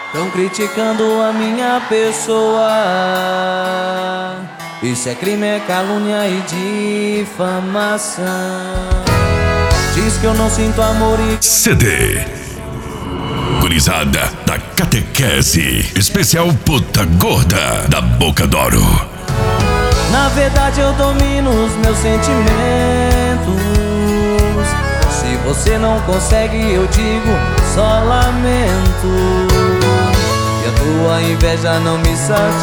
Tão criticando a minha pessoa. Isso é crime, é calúnia e difamação. Diz que eu não sinto amor e... CD Gurizada da Catequese Especial Puta Gorda da Boca d'Oro. Na verdade eu domino os meus sentimentos. Se você não consegue, eu digo só lamento. E a tua inveja não me satisfaz.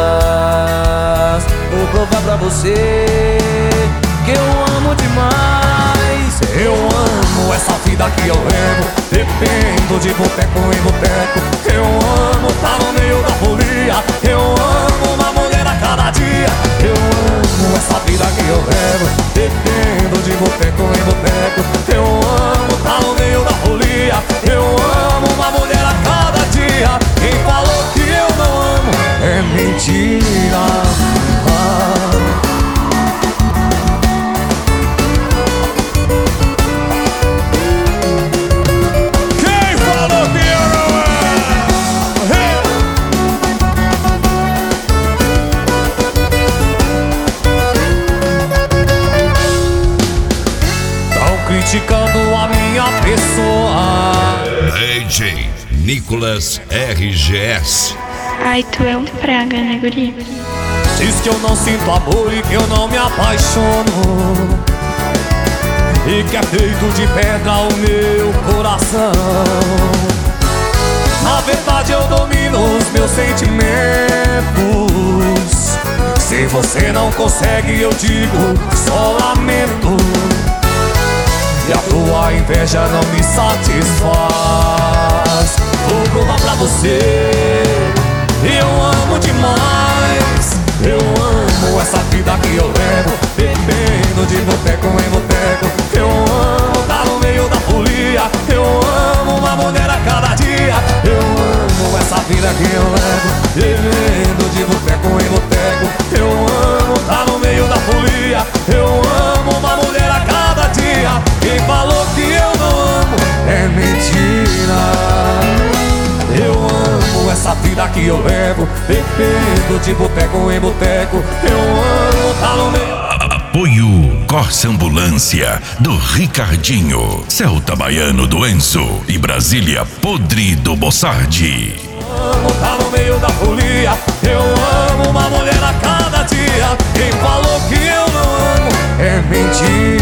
Vou provar pra você que eu amo demais. Eu amo essa vida que eu levo, dependo de boteco em boteco. Eu amo tá no meio da folia. Eu amo uma mulher a cada dia. Eu amo essa vida que eu levo, dependo de boteco em boteco. Eu amo tá no meio da folia. Eu amo uma mulher a cada dia. Quem falou que eu não amo é mentira. Criticando a minha pessoa. DJ Nicolas RGS. Ai, tu é um praga, né, guri? Diz que eu não sinto amor e que eu não me apaixono, e que é feito de pedra o meu coração. Na verdade eu domino os meus sentimentos. Se você não consegue, eu digo só lamento. E a tua inveja não me satisfaz. Vou provar pra você, eu amo demais. Eu amo essa vida que eu levo, bebendo de boteco em boteco. Eu amo tá no meio da folia. Eu amo uma mulher a cada dia. Eu amo essa vida que eu levo, bebendo de boteco em boteco. Eu amo tá no meio da folia. Eu amo uma mulher a cada dia. Quem falou que eu não amo é mentira. Eu amo essa vida que eu levo, bebendo de boteco em boteco. Eu amo tá no meio. Apoio Corsa Ambulância do Ricardinho, Celta Baiano do Enzo e Brasília Podre do Bossardi. Eu amo tá no meio da folia. Eu amo uma mulher a cada dia. Quem falou que eu não amo é mentira.